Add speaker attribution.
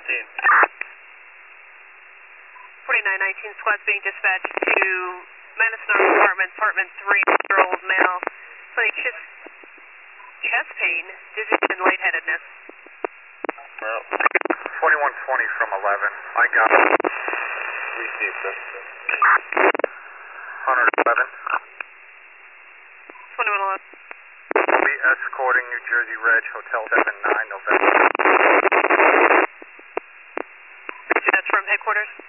Speaker 1: 4919 squad's being dispatched to Madison Apartments, apartment 3-year-old male, clinic chest pain, dizziness, and lightheadedness.
Speaker 2: Well, 4120 from 11. I got it. Received it. 111.
Speaker 1: 2111.
Speaker 2: We'll be escorting New Jersey Reg, Hotel 79, November.
Speaker 1: That's from headquarters?